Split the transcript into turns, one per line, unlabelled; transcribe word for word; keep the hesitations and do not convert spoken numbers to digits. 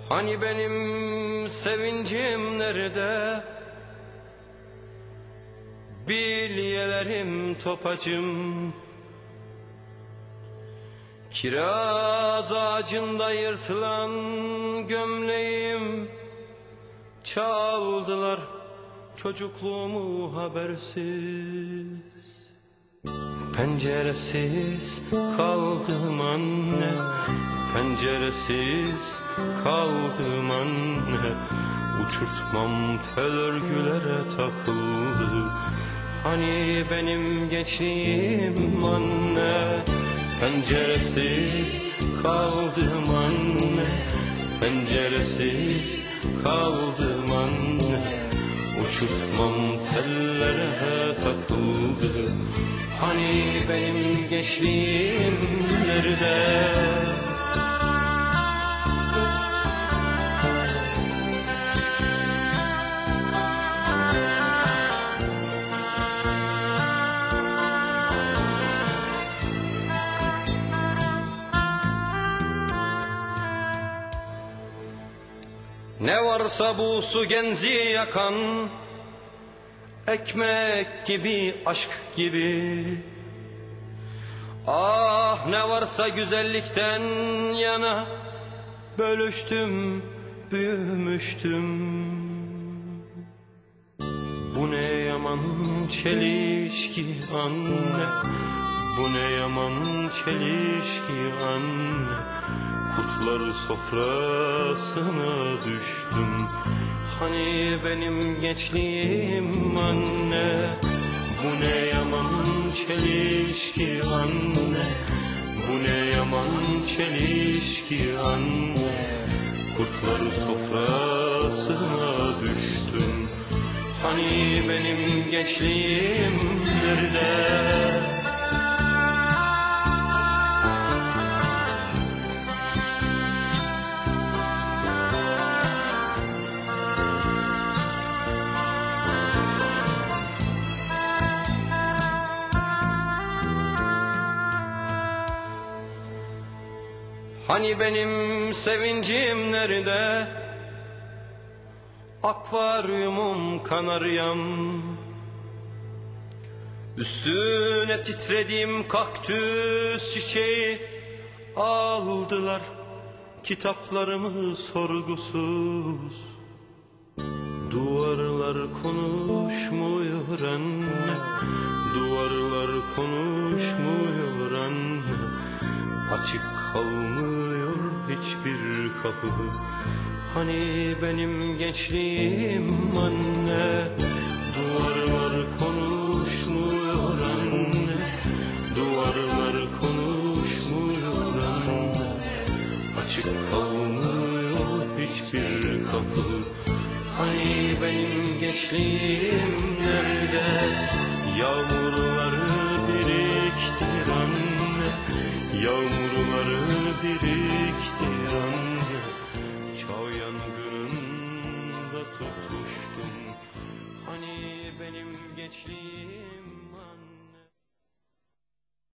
Hani benim sevincim nerede? Bilyelerim topacım, kiraz ağacında yırtılan gömleğim. Çaldılar çocukluğumu habersiz. Penceresiz kaldım anne, penceresiz kaldım anne. Uçurtmam tel örgülere takıldı. Hani benim gençliğim anne. Penceresiz kaldım anne, penceresiz kaldım anne. Uçurtmam tellere takıldı. Hani benim gençliğim nerede? Ne varsa bu su genzi yakan, ekmek gibi, aşk gibi. Ah ne varsa güzellikten yana, bölüştüm, büyümüştüm. Bu ne yaman çelişki anne, bu ne yaman çelişki anne. Kurtlar sofrasına düştüm. Hani benim gençliğim anne. Bu ne yaman çelişki anne, bu ne yaman çelişki anne. Kurtlar sofrasına düştüm. Hani benim gençliğim nerede? Hani benim sevincim nerede? Akvaryumum kanaryam, üstüne titrediğim kaktüs çiçeği. Aldılar kitaplarımı sorgusuz. Duvarlar konuşmuyor anne, duvarlar konuşmuyor anne. Açık kalmıyor hiçbir kapı. Hani benim gençliğim anne. Duvarlar konuşmuyor anne, duvarlar konuşmuyor anne. Açık kalmıyor hiçbir kapı. Hani benim gençliğim nerede? Yağmurları biriktir anne, yağmurları biriktir anne. Çağ yangınında tutuştum. Hani benim gençliğim